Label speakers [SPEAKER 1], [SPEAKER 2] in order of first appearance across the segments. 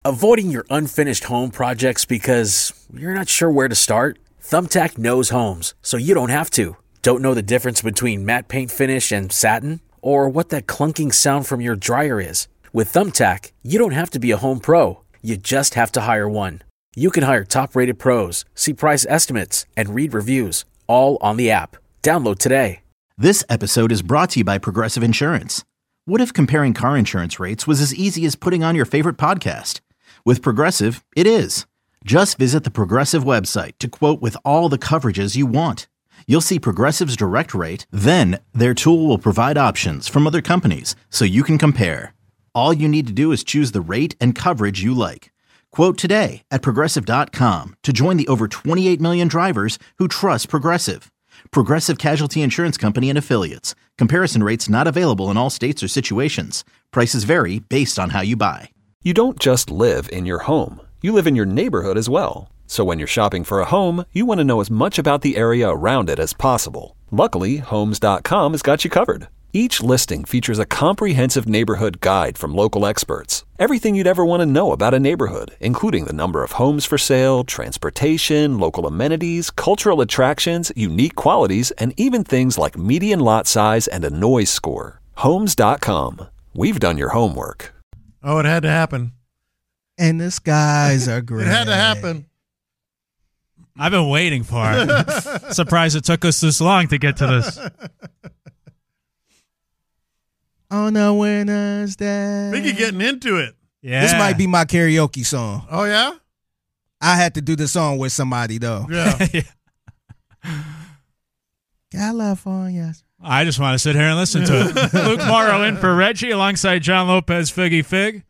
[SPEAKER 1] Avoiding your unfinished home projects because you're not sure where to start? Thumbtack knows homes, so you don't have to. Don't know the difference between matte paint finish and satin? Or what that clunking sound from your dryer is? With Thumbtack, you don't have to be a home pro. You just have to hire one. You can hire top-rated pros, see price estimates, and read reviews, all on the app. Download today.
[SPEAKER 2] This episode is brought to you by Progressive Insurance. What if comparing car insurance rates was as easy as putting on your favorite podcast? With Progressive, it is. Just visit the Progressive website to quote with all the coverages you want. You'll see Progressive's direct rate, then their tool will provide options from other companies so you can compare. All you need to do is choose the rate and coverage you like. Quote today at Progressive.com to join the over 28 million drivers who trust Progressive. Progressive Casualty Insurance Company and Affiliates. Comparison rates not available in all states or situations. Prices vary based on how you buy.
[SPEAKER 3] You don't just live in your home. You live in your neighborhood as well. So when you're shopping for a home, you want to know as much about the area around it as possible. Luckily, Homes.com has got you covered. Each listing features a comprehensive neighborhood guide from local experts. Everything you'd ever want to know about a neighborhood, including the number of homes for sale, transportation, local amenities, cultural attractions, unique qualities, and even things like median lot size and a noise score. Homes.com. We've done your homework.
[SPEAKER 4] Oh, it had to happen.
[SPEAKER 5] And the skies are gray.
[SPEAKER 4] It had to happen.
[SPEAKER 6] I've been waiting for it. Surprised it took us this long to get to this.
[SPEAKER 5] On a winter's day.
[SPEAKER 4] I think you're getting into it.
[SPEAKER 6] Yeah.
[SPEAKER 5] This might be my karaoke song.
[SPEAKER 4] Oh, yeah?
[SPEAKER 5] I had to do the song with somebody, though.
[SPEAKER 4] Yeah.
[SPEAKER 5] California.
[SPEAKER 6] I just want to sit here and listen to it. Luke Morrow in for Reggie alongside John Lopez, Figgy Fig.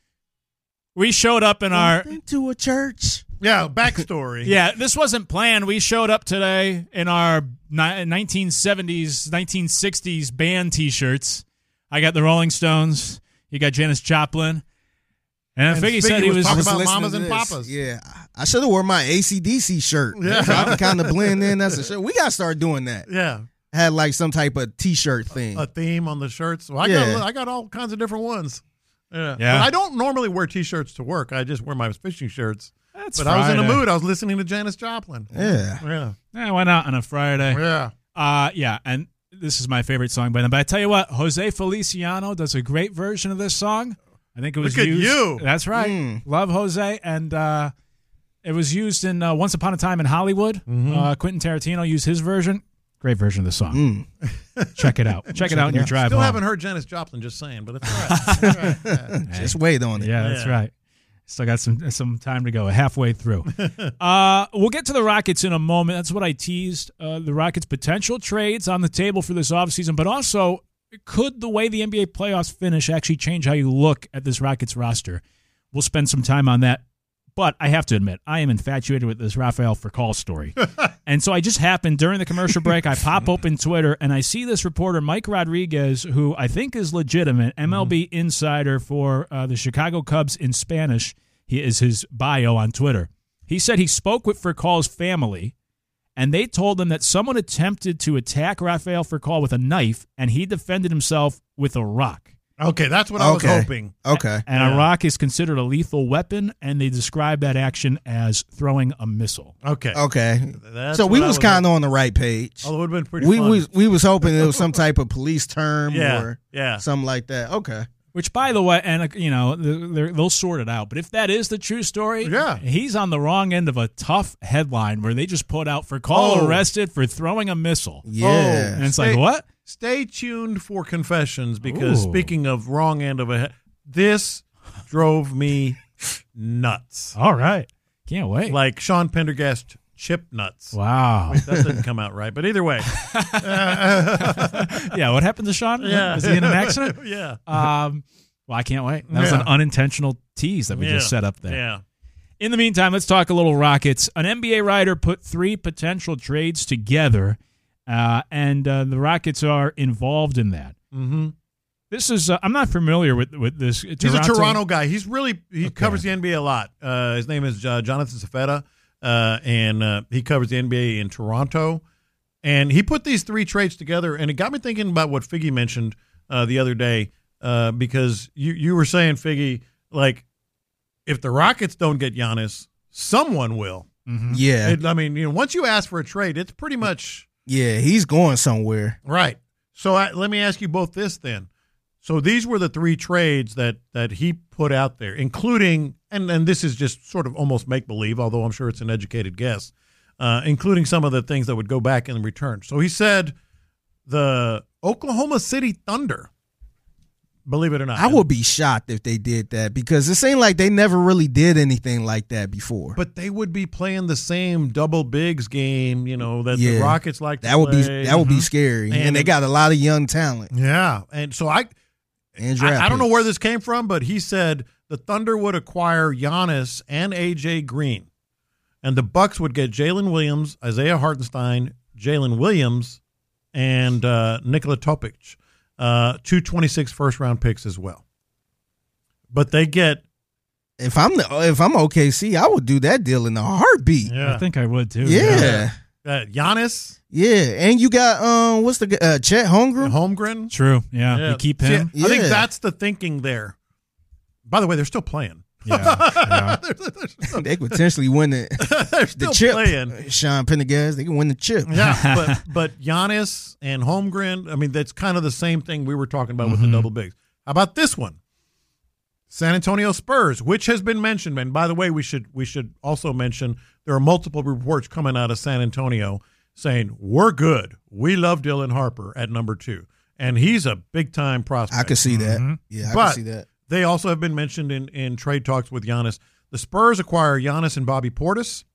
[SPEAKER 6] We showed up in our...
[SPEAKER 5] Into a church.
[SPEAKER 4] Yeah, backstory.
[SPEAKER 6] Yeah, this wasn't planned. We showed up today in our 1970s, 1960s band T-shirts. I got the Rolling Stones. You got Janis Joplin. And Figgy said he was
[SPEAKER 4] talking about
[SPEAKER 5] listening
[SPEAKER 4] mamas
[SPEAKER 5] to
[SPEAKER 4] and
[SPEAKER 5] this.
[SPEAKER 4] papas.
[SPEAKER 5] Yeah, I should have worn my AC/DC shirt.
[SPEAKER 4] Yeah.
[SPEAKER 5] So I can kind of blend in. That's a shirt. We got to start doing that.
[SPEAKER 4] Yeah.
[SPEAKER 5] Had like some type of T-shirt thing.
[SPEAKER 4] A theme on the shirts. Well, I got all kinds of different ones. Yeah. But I don't normally wear T-shirts to work. I just wear my fishing shirts.
[SPEAKER 6] That's
[SPEAKER 4] but
[SPEAKER 6] Friday.
[SPEAKER 4] I was in the mood. I was listening to Janis Joplin.
[SPEAKER 5] Yeah.
[SPEAKER 6] I went out on a Friday.
[SPEAKER 4] Yeah.
[SPEAKER 6] Yeah, and this is my favorite song by them. But I tell you what, Jose Feliciano does a great version of this song. I think it was
[SPEAKER 4] Look at
[SPEAKER 6] used.
[SPEAKER 4] you.
[SPEAKER 6] That's right. Love Jose. And it was used in Once Upon a Time in Hollywood. Quentin Tarantino used his version. Great version of the song. Check it out. Check it out in your drive
[SPEAKER 4] Still
[SPEAKER 6] home.
[SPEAKER 4] haven't heard Janis Joplin, just saying, but it's all right. It's all right. Yeah.
[SPEAKER 5] Just wait on it.
[SPEAKER 6] Yeah, that's right. Still got some time to go, halfway through. We'll get to the Rockets in a moment. That's what I teased. The Rockets' potential trades on the table for this offseason, but also could the way the NBA playoffs finish actually change how you look at this Rockets roster? We'll spend some time on that. But I have to admit, I am infatuated with this Rafael Furcal story. And so I just happened during the commercial break, I pop open Twitter, and I see this reporter, Mike Rodriguez, who I think is legitimate, MLB insider for the Chicago Cubs in Spanish. He is his bio on Twitter. He said he spoke with Furcal's family, and they told him that someone attempted to attack Rafael Furcal with a knife, and he defended himself with a rock.
[SPEAKER 4] Okay, that's what I was hoping.
[SPEAKER 5] Okay.
[SPEAKER 6] And a rock is considered a lethal weapon, and they describe that action as throwing a missile.
[SPEAKER 4] Okay. That's
[SPEAKER 5] so we
[SPEAKER 4] what
[SPEAKER 5] was kind of on the right page.
[SPEAKER 4] Oh, it would have been pretty fun.
[SPEAKER 5] We was hoping it was some type of police term or
[SPEAKER 4] yeah.
[SPEAKER 5] something like that. Okay.
[SPEAKER 6] Which, by the way, and they'll sort it out. But if that is the true story, he's on the wrong end of a tough headline wad they just put out Furcal arrested for throwing a missile.
[SPEAKER 5] Yeah.
[SPEAKER 6] And it's like, what?
[SPEAKER 4] Stay tuned for confessions because speaking of wrong end of a this drove me nuts.
[SPEAKER 6] All right. Can't wait.
[SPEAKER 4] Like Sean Pendergast chip nuts.
[SPEAKER 6] Wow.
[SPEAKER 4] Wait, that didn't come out right. But either way.
[SPEAKER 6] Yeah, what happened to Sean?
[SPEAKER 4] Yeah.
[SPEAKER 6] Was he in an accident?
[SPEAKER 4] Yeah.
[SPEAKER 6] Well, I can't wait. That was an unintentional tease that we just set up there.
[SPEAKER 4] Yeah.
[SPEAKER 6] In the meantime, let's talk a little Rockets. An NBA writer put 3 potential trades together, and the Rockets are involved in that.
[SPEAKER 4] Mm-hmm.
[SPEAKER 6] This is I'm not familiar with this.
[SPEAKER 4] He's a Toronto guy. He covers the NBA a lot. His name is Jonathan Safeta, and he covers the NBA in Toronto. And he put these 3 trades together, and it got me thinking about what Figgy mentioned the other day, because you were saying, Figgy, like, if the Rockets don't get Giannis, someone will.
[SPEAKER 5] Yeah.
[SPEAKER 4] Once you ask for a trade, it's pretty much
[SPEAKER 5] Yeah, he's going somewhere.
[SPEAKER 4] right. So let me ask you both this then. So these were the 3 trades that he put out there, including, and this is just sort of almost make-believe, although I'm sure it's an educated guess, including some of the things that would go back in return. So he said the Oklahoma City Thunder, believe it or not.
[SPEAKER 5] I would be shocked if they did that because it seemed like they never really did anything like that before.
[SPEAKER 4] But they would be playing the same double bigs game, that the Rockets like to
[SPEAKER 5] that would
[SPEAKER 4] play.
[SPEAKER 5] That would be scary. And they got a lot of young talent.
[SPEAKER 4] Yeah. And so I don't know where this came from, but he said the Thunder would acquire Giannis and A.J. Green. And the Bucks would get Jalen Williams, Isaiah Hartenstein, Jalen Williams, and Nikola Topic. 226 first-round picks as well. But they get...
[SPEAKER 5] If I'm OKC, I would do that deal in a heartbeat.
[SPEAKER 6] I think I would too.
[SPEAKER 5] Yeah.
[SPEAKER 4] Giannis.
[SPEAKER 5] Yeah, and you got what's the Chet Holmgren?
[SPEAKER 6] True. Yeah. You keep him.
[SPEAKER 4] I think that's the thinking there. By the way, they're still playing.
[SPEAKER 6] Yeah.
[SPEAKER 5] They could potentially win
[SPEAKER 4] They're still
[SPEAKER 5] the chip.
[SPEAKER 4] playing.
[SPEAKER 5] Sean Pendergast, they can win the chip.
[SPEAKER 4] Yeah, but Giannis and Holmgren, that's kind of the same thing we were talking about with the double bigs. How about this one? San Antonio Spurs, which has been mentioned. And by the way, we should also mention there are multiple reports coming out of San Antonio saying, we're good. We love Dylan Harper at number 2. And he's a big-time prospect.
[SPEAKER 5] I could see that. Yeah, I could see that.
[SPEAKER 4] They also have been mentioned in trade talks with Giannis. The Spurs acquire Giannis and Bobby Portis,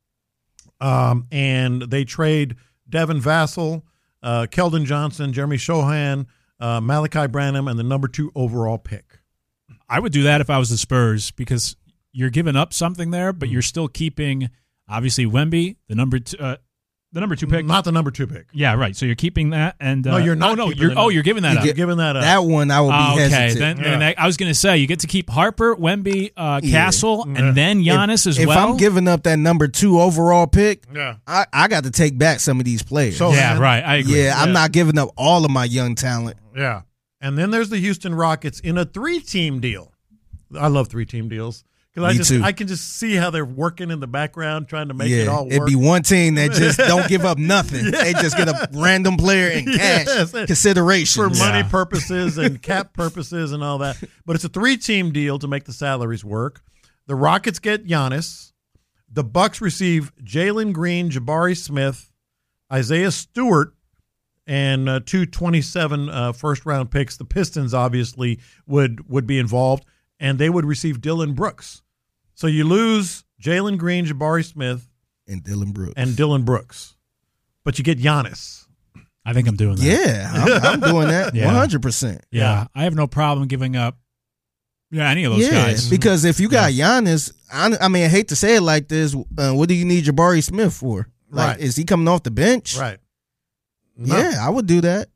[SPEAKER 4] and they trade Devin Vassell, Keldon Johnson, Jeremy Shohan, Malachi Branham, and the number 2 overall pick.
[SPEAKER 6] I would do that if I was the Spurs because you're giving up something there, but you're still keeping, obviously, Wemby, the number 2 pick.
[SPEAKER 4] Not the number 2 pick.
[SPEAKER 6] Yeah, right. So you're keeping that, and
[SPEAKER 4] no, you're not.
[SPEAKER 6] You're giving that up.
[SPEAKER 4] You're giving that up.
[SPEAKER 5] That one I would be hesitant.
[SPEAKER 6] Then I was going to say you get to keep Harper, Wemby, Castle, and then Giannis as well.
[SPEAKER 5] If I'm giving up that number 2 overall pick,
[SPEAKER 4] yeah.
[SPEAKER 5] I got to take back some of these players.
[SPEAKER 4] So,
[SPEAKER 6] right. I agree.
[SPEAKER 5] Yeah, I'm not giving up all of my young talent.
[SPEAKER 4] Yeah, and then there's the Houston Rockets in a 3-team deal. I love 3-team deals. I can just see how they're working in the background trying to make it all work.
[SPEAKER 5] It'd be one team that just don't give up nothing. They just get a random player and cash consideration
[SPEAKER 4] for money purposes and cap purposes and all that. But it's a 3-team deal to make the salaries work. The Rockets get Giannis. The Bucks receive Jalen Green, Jabari Smith, Isaiah Stewart, and 227 first-round picks. The Pistons obviously would be involved, and they would receive Dylan Brooks. So you lose Jalen Green, Jabari Smith,
[SPEAKER 5] and Dylan Brooks.
[SPEAKER 4] But you get Giannis.
[SPEAKER 6] I think I'm doing that.
[SPEAKER 5] Yeah, I'm doing that 100%.
[SPEAKER 6] Yeah, I have no problem giving up any of those guys.
[SPEAKER 5] Because if you got Giannis, I hate to say it like this, what do you need Jabari Smith for? Like, is he coming off the bench?
[SPEAKER 4] Right. No.
[SPEAKER 5] Yeah, I would do that.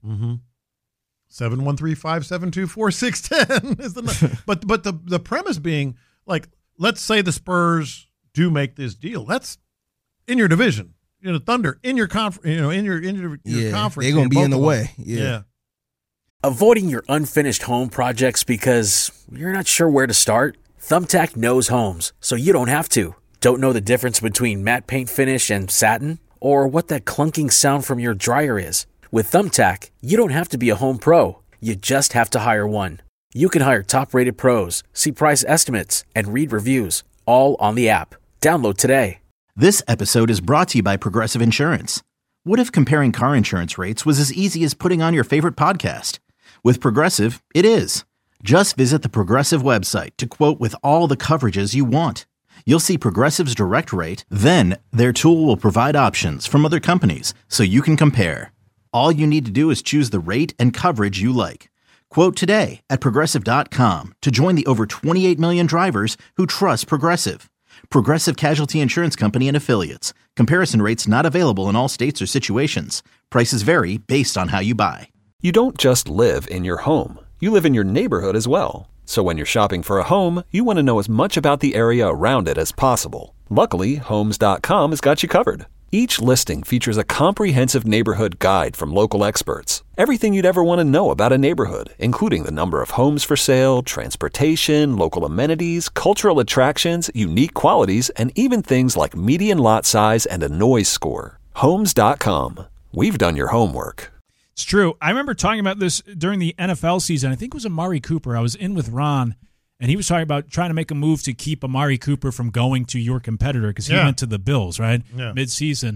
[SPEAKER 4] 713-572-4610 is the number. But the premise being, like, let's say the Spurs do make this deal. That's in your division. Thunder in your conference. In your conference.
[SPEAKER 5] They're gonna be in the way. Yeah.
[SPEAKER 1] Avoiding your unfinished home projects because you're not sure where to start? Thumbtack knows homes, so you don't have to. Don't know the difference between matte paint finish and satin, or what that clunking sound from your dryer is? With Thumbtack, you don't have to be a home pro. You just have to hire one. You can hire top-rated pros, see price estimates, and read reviews, all on the app. Download today.
[SPEAKER 2] This episode is brought to you by Progressive Insurance. What if comparing car insurance rates was as easy as putting on your favorite podcast? With Progressive, it is. Just visit the Progressive website to quote with all the coverages you want. You'll see Progressive's direct rate, then their tool will provide options from other companies so you can compare. All you need to do is choose the rate and coverage you like. Quote today at Progressive.com to join the over 28 million drivers who trust Progressive. Progressive Casualty Insurance Company and Affiliates. Comparison rates not available in all states or situations. Prices vary based on how you buy.
[SPEAKER 3] You don't just live in your home. You live in your neighborhood as well. So when you're shopping for a home, you want to know as much about the area around it as possible. Luckily, Homes.com has got you covered. Each listing features a comprehensive neighborhood guide from local experts. Everything you'd ever want to know about a neighborhood, including the number of homes for sale, transportation, local amenities, cultural attractions, unique qualities, and even things like median lot size and a noise score. Homes.com. We've done your homework.
[SPEAKER 6] It's true. I remember talking about this during the NFL season. I think it was Amari Cooper. I was in with Ron, and he was talking about trying to make a move to keep Amari Cooper from going to your competitor because he went to the Bills, right, mid-season.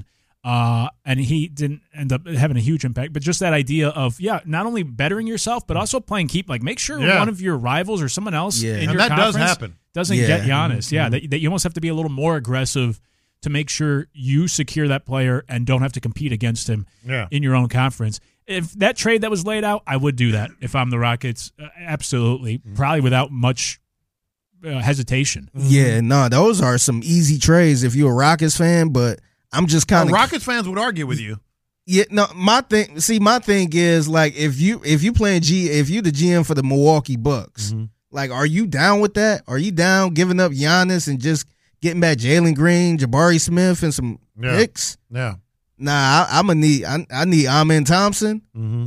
[SPEAKER 6] And he didn't end up having a huge impact. But just that idea of, not only bettering yourself, but also playing keep. Like, make sure one of your rivals or someone else in your conference doesn't get Giannis. Yeah, that you almost have to be a little more aggressive to make sure you secure that player and don't have to compete against him in your own conference. If that trade that was laid out, I would do that if I'm the Rockets. Absolutely. Probably without much hesitation.
[SPEAKER 5] Yeah, no, those are some easy trades if you're a Rockets fan, but I'm just kind of
[SPEAKER 4] Rockets fans would argue with you.
[SPEAKER 5] Yeah, no, my thing is, like, if you the GM for the Milwaukee Bucks, like, are you down with that? Are you down giving up Giannis and just getting back Jalen Green, Jabari Smith, and some picks?
[SPEAKER 4] Yeah.
[SPEAKER 5] Nah, I need Amen Thompson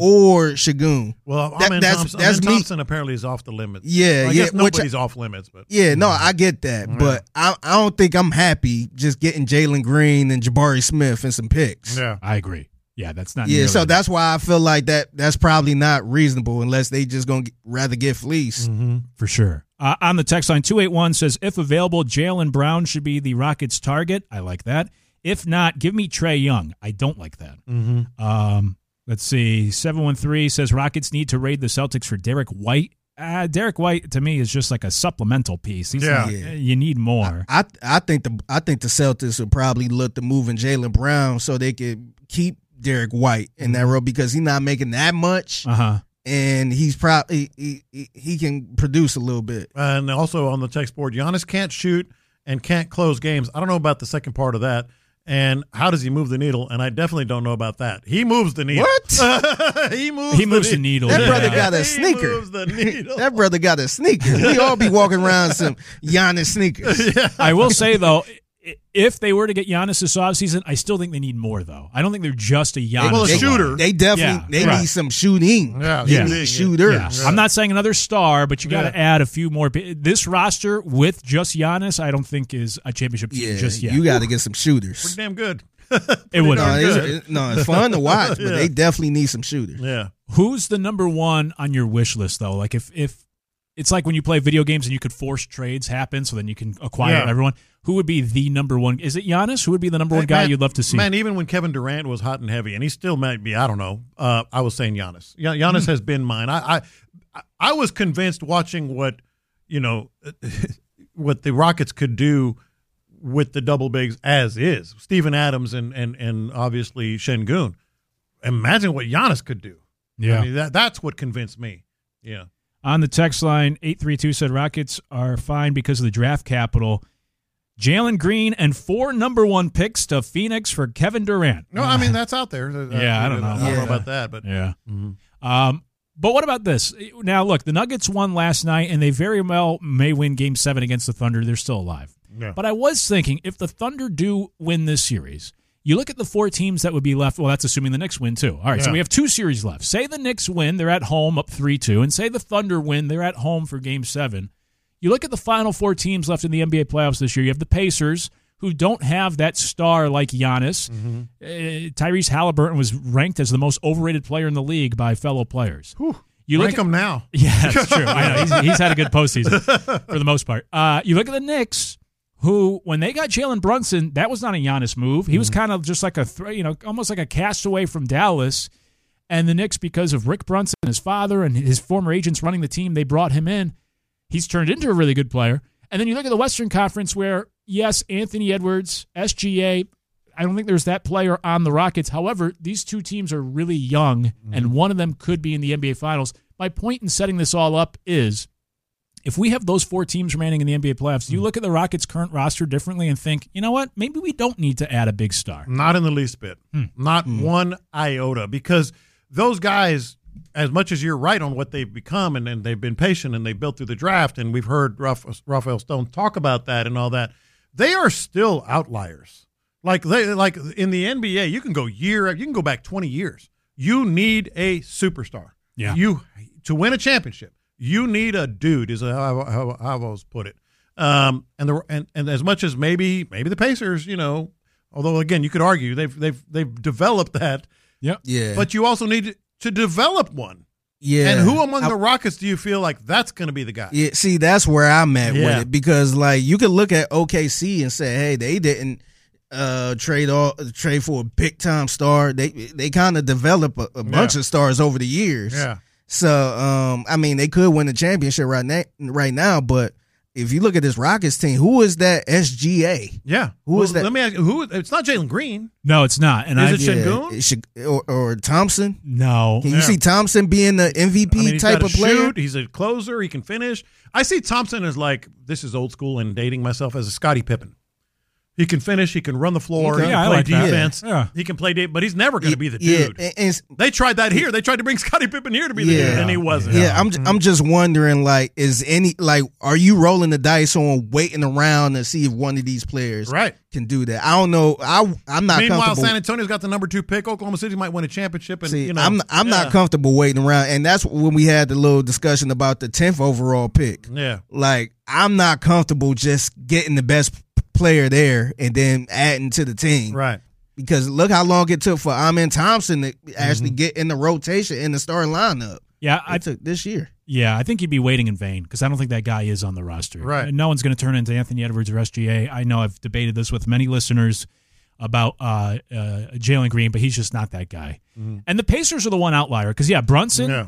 [SPEAKER 5] or Şengün.
[SPEAKER 4] Well, Amen Thompson apparently is off the limits.
[SPEAKER 5] Yeah,
[SPEAKER 4] I guess nobody's off limits, but
[SPEAKER 5] I get that, but I don't think I'm happy just getting Jalen Green and Jabari Smith and some picks.
[SPEAKER 4] Yeah,
[SPEAKER 6] I agree. Yeah, that's not.
[SPEAKER 5] Yeah, so that's why I feel like that's probably not reasonable unless they just gonna rather get fleeced.
[SPEAKER 6] For sure. On the text line, 281 says, if available, Jaylen Brown should be the Rockets' target. I like that. If not, give me Trae Young. I don't like that. Let's see. 713 says Rockets need to raid the Celtics for Derek White. Derek White to me is just like a supplemental piece. You need more.
[SPEAKER 5] I think the Celtics would probably look to moving Jaylen Brown so they could keep Derek White in that role because he's not making that much. And he's probably he can produce a little bit.
[SPEAKER 4] And also on the text board, Giannis can't shoot and can't close games. I don't know about the second part of that. And how does he move the needle? And I definitely don't know about that. He moves the needle.
[SPEAKER 5] What?
[SPEAKER 4] He moves the needle.
[SPEAKER 5] That brother got a sneaker.
[SPEAKER 4] He moves the needle.
[SPEAKER 5] That brother got a sneaker. We all be walking around some Giannis sneakers.
[SPEAKER 6] I will say, though, if they were to get Giannis this offseason, I still think they need more, though. I don't think they're just a Giannis.
[SPEAKER 4] Well, a shooter.
[SPEAKER 5] They definitely need some shooting. Shooters.
[SPEAKER 6] Yeah. I'm not saying another star, but you got to add a few more. This roster with just Giannis, I don't think is a championship team just yet.
[SPEAKER 5] You got to get some shooters.
[SPEAKER 4] Pretty damn good.
[SPEAKER 6] It would.
[SPEAKER 5] It's fun to watch, but they definitely need some shooters.
[SPEAKER 4] Yeah.
[SPEAKER 6] Who's the number one on your wish list, though? Like if it's like when you play video games and you could force trades happen so then you can acquire everyone. Who would be the number one? Is it Giannis? Who would be the number one guy you'd love to see?
[SPEAKER 4] Man, even when Kevin Durant was hot and heavy, and he still might be, I don't know. I was saying Giannis. Giannis has been mine. I was convinced watching what the Rockets could do with the double bigs as is. Steven Adams and obviously Şengün. Imagine what Giannis could do.
[SPEAKER 6] Yeah.
[SPEAKER 4] I mean, that's what convinced me. Yeah.
[SPEAKER 6] On the text line, 832 said Rockets are fine because of the draft capital. Jalen Green and 4 number 1 picks to Phoenix for Kevin Durant.
[SPEAKER 4] No, I mean, that's out there.
[SPEAKER 6] I don't know.
[SPEAKER 4] I don't know about that. But
[SPEAKER 6] yeah. But what about this? Now, look, the Nuggets won last night, and they very well may win Game 7 against the Thunder. They're still alive.
[SPEAKER 4] Yeah.
[SPEAKER 6] But I was thinking, if the Thunder do win this series, you look at the 4 teams that would be left. Well, that's assuming the Knicks win, too. All right, so we have 2 series left. Say the Knicks win, they're at home up 3-2, and say the Thunder win, they're at home for Game 7. You look at the final 4 teams left in the NBA playoffs this year. You have the Pacers, who don't have that star like Giannis. Tyrese Halliburton was ranked as the most overrated player in the league by fellow players.
[SPEAKER 4] You rank him now.
[SPEAKER 6] Yeah, that's true. I know. He's had a good postseason for the most part. You look at the Knicks, who, when they got Jalen Brunson, that was not a Giannis move. He was kind of just like almost like a castaway from Dallas. And the Knicks, because of Rick Brunson, his father, and his former agents running the team, they brought him in. He's turned into a really good player. And then you look at the Western Conference where, yes, Anthony Edwards, SGA, I don't think there's that player on the Rockets. However, these 2 teams are really young, and one of them could be in the NBA Finals. My point in setting this all up is, if we have those 4 teams remaining in the NBA playoffs, do you look at the Rockets' current roster differently and think, you know what, maybe we don't need to add a big star?
[SPEAKER 4] Not in the least bit. Not one iota. Because those guys, as much as you're right on what they've become, and they've been patient and they built through the draft, and we've heard Rafael Stone talk about that and all that, they are still outliers. Like in the NBA, you can go back 20 years. You need a superstar.
[SPEAKER 6] Yeah.
[SPEAKER 4] To win a championship, you need a dude. Is how I've always put it. And as much as maybe the Pacers, although again you could argue they've developed that.
[SPEAKER 6] Yep.
[SPEAKER 5] Yeah.
[SPEAKER 4] But you also need to develop one.
[SPEAKER 5] Yeah.
[SPEAKER 4] And who among the Rockets do you feel like that's going to be the guy?
[SPEAKER 5] Yeah. See, that's where I'm at with it, because like you could look at OKC and say, hey, they didn't trade for a big time star. They kind of develop a bunch of stars over the years.
[SPEAKER 4] Yeah.
[SPEAKER 5] So I mean, they could win the championship right now, but if you look at this Rockets team, who is that SGA?
[SPEAKER 4] Yeah.
[SPEAKER 5] Who is that?
[SPEAKER 4] Let me ask you, it's not Jalen Green.
[SPEAKER 6] No, it's not. And
[SPEAKER 4] Is it Şengün?
[SPEAKER 5] Or Thompson?
[SPEAKER 6] No.
[SPEAKER 5] Can you see Thompson being the MVP
[SPEAKER 4] he's
[SPEAKER 5] type
[SPEAKER 4] got
[SPEAKER 5] of
[SPEAKER 4] to
[SPEAKER 5] player?
[SPEAKER 4] shoot. He's a closer. He can finish. I see Thompson as like, this is old school and dating myself, as a Scottie Pippen. He can finish. He can run the floor.
[SPEAKER 5] Okay.
[SPEAKER 4] He
[SPEAKER 6] Yeah,
[SPEAKER 4] can
[SPEAKER 6] I
[SPEAKER 4] play
[SPEAKER 6] like that.
[SPEAKER 4] defense.
[SPEAKER 6] Yeah.
[SPEAKER 4] He can play but he's never going to be the
[SPEAKER 5] Yeah,
[SPEAKER 4] dude.
[SPEAKER 5] and
[SPEAKER 4] They tried that here. They tried to bring Scottie Pippen here to be the dude, and he wasn't.
[SPEAKER 5] Yeah, I'm just wondering, like, are you rolling the dice on waiting around to see if one of these players can do that? I don't know. I'm not.
[SPEAKER 4] Meanwhile,
[SPEAKER 5] comfortable.
[SPEAKER 4] San Antonio's got the number 2 pick. Oklahoma City might win a championship. And
[SPEAKER 5] See, I'm not comfortable waiting around, and that's when we had the little discussion about the 10th overall pick.
[SPEAKER 4] Yeah,
[SPEAKER 5] like I'm not comfortable just getting the best player there and then adding to the team.
[SPEAKER 4] right.
[SPEAKER 5] Because look how long it took for Amen Thompson to actually get in the rotation in the starting lineup.
[SPEAKER 6] Yeah,
[SPEAKER 5] It took this year.
[SPEAKER 6] Yeah, I think you'd be waiting in vain because I don't think that guy is on the roster.
[SPEAKER 4] Right.
[SPEAKER 6] And no one's going to turn into Anthony Edwards or SGA. I know I've debated this with many listeners about Jalen Green, but he's just not that guy. Mm-hmm. And the Pacers are the one outlier because, Brunson,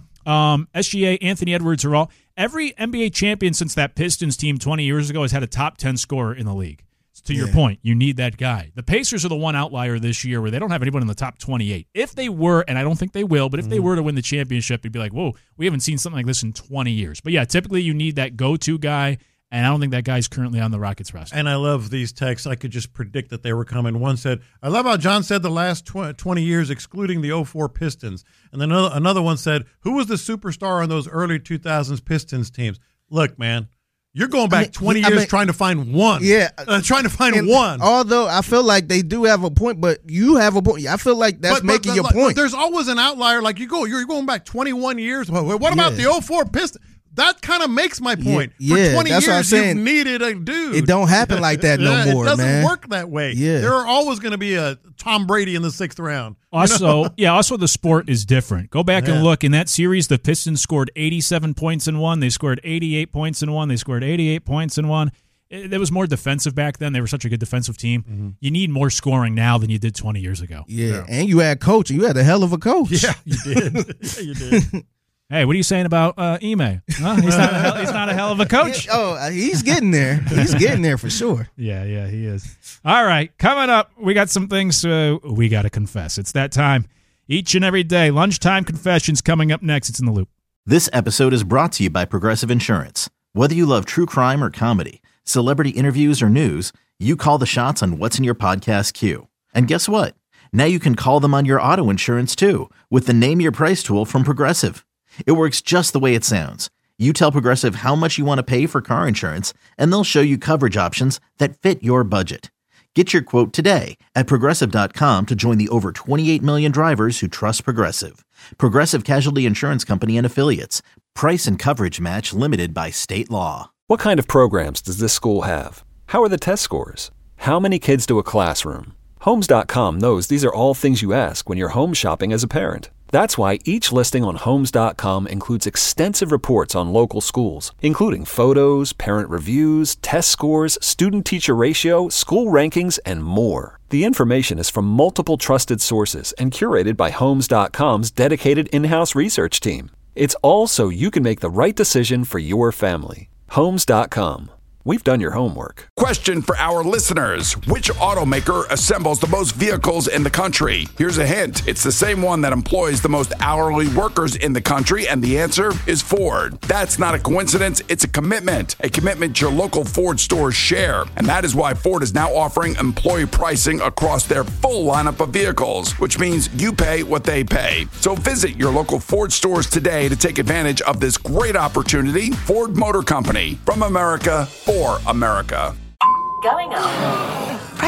[SPEAKER 6] SGA, Anthony Edwards are all – every NBA champion since that Pistons team 20 years ago has had a top 10 scorer in the league. To your point, you need that guy. The Pacers are the one outlier this year where they don't have anyone in the top 28. If they were, and I don't think they will, but if they were to win the championship, you'd be like, whoa, we haven't seen something like this in 20 years. But, typically you need that go-to guy, and I don't think that guy's currently on the Rockets roster.
[SPEAKER 4] And I love these texts. I could just predict that they were coming. One said, I love how John said the last 20 years, excluding the 04 Pistons. And then another one said, who was the superstar on those early 2000s Pistons teams? Look, man. You're going back 20 years trying to find one.
[SPEAKER 5] Yeah.
[SPEAKER 4] Trying to find one.
[SPEAKER 5] Although I feel like they do have a point, but you have a point. I feel like that's making your point.
[SPEAKER 4] But there's always an outlier. Like you're going back 21 years. What about the 04 Pistons? That kind of makes my point.
[SPEAKER 5] Yeah,
[SPEAKER 4] for 20
[SPEAKER 5] that's
[SPEAKER 4] years,
[SPEAKER 5] what I'm saying.
[SPEAKER 4] you've needed a dude.
[SPEAKER 5] It don't happen like that no more, man.
[SPEAKER 4] It doesn't work that way.
[SPEAKER 5] Yeah.
[SPEAKER 4] There are always going to be a Tom Brady in the 6th round.
[SPEAKER 6] Also, also the sport is different. Go back and look. In that series, the Pistons scored 87 points in one. They scored 88 points in one. They scored 88 points in one. It was more defensive back then. They were such a good defensive team. Mm-hmm. You need more scoring now than you did 20 years ago.
[SPEAKER 5] Yeah, and you had coach, and you had a hell of a coach.
[SPEAKER 4] Yeah, you did. You did.
[SPEAKER 6] Hey, what are you saying about Ime? Huh? He's not a hell of a coach.
[SPEAKER 5] He's getting there. He's getting there for sure.
[SPEAKER 6] Yeah, he is. All right, coming up, we got some things we got to confess. It's that time each and every day. Lunchtime confessions coming up next. It's In the Loop.
[SPEAKER 2] This episode is brought to you by Progressive Insurance. Whether you love true crime or comedy, celebrity interviews or news, you call the shots on what's in your podcast queue. And guess what? Now you can call them on your auto insurance too with the Name Your Price tool from Progressive. It works just the way it sounds. You tell Progressive how much you want to pay for car insurance, and they'll show you coverage options that fit your budget. Get your quote today at Progressive.com to join the over 28 million drivers who trust Progressive. Progressive Casualty Insurance Company and Affiliates. Price and coverage match limited by state law.
[SPEAKER 3] What kind of programs does this school have? How are the test scores? How many kids do a classroom? Homes.com knows these are all things you ask when you're home shopping as a parent. That's why each listing on Homes.com includes extensive reports on local schools, including photos, parent reviews, test scores, student-teacher ratio, school rankings, and more. The information is from multiple trusted sources and curated by Homes.com's dedicated in-house research team. It's all so you can make the right decision for your family. Homes.com. We've done your homework.
[SPEAKER 7] Question for our listeners. Which automaker assembles the most vehicles in the country? Here's a hint. It's the same one that employs the most hourly workers in the country, and the answer is Ford. That's not a coincidence. It's a commitment your local Ford stores share. And that is why Ford is now offering employee pricing across their full lineup of vehicles, which means you pay what they pay. So visit your local Ford stores today to take advantage of this great opportunity. Ford Motor Company, from America, for America.
[SPEAKER 8] Going on.
[SPEAKER 9] I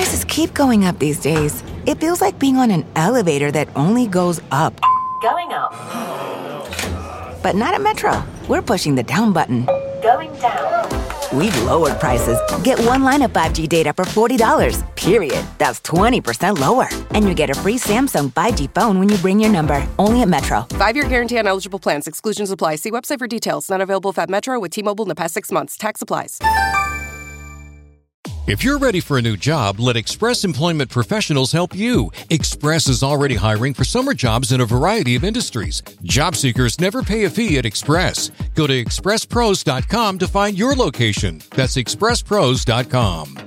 [SPEAKER 8] Prices keep going up these days. It feels like being on an elevator that only goes up.
[SPEAKER 9] Going up.
[SPEAKER 8] But not at Metro. We're pushing the down button.
[SPEAKER 9] Going down.
[SPEAKER 8] We've lowered prices. Get one line of 5G data for $40, period. That's 20% lower. And you get a free Samsung 5G phone when you bring your number. Only at Metro.
[SPEAKER 10] 5-year guarantee on eligible plans. Exclusions apply. See website for details. Not available at Metro with T-Mobile in the past 6 months. Tax applies.
[SPEAKER 11] If you're ready for a new job, let Express Employment Professionals help you. Express is already hiring for summer jobs in a variety of industries. Job seekers never pay a fee at Express. Go to expresspros.com to find your location. That's expresspros.com.